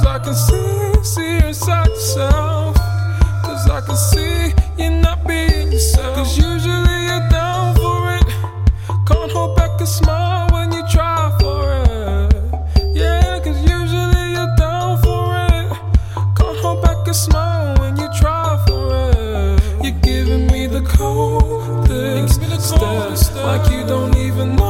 I can see inside yourself. Cause I can see you're not being yourself. Cause usually you're down for it. Can't hold back a smile when you try for it. Yeah, cause usually you're down for it. Can't hold back a smile when you try for it. You're giving me the coldest stare, like you don't even know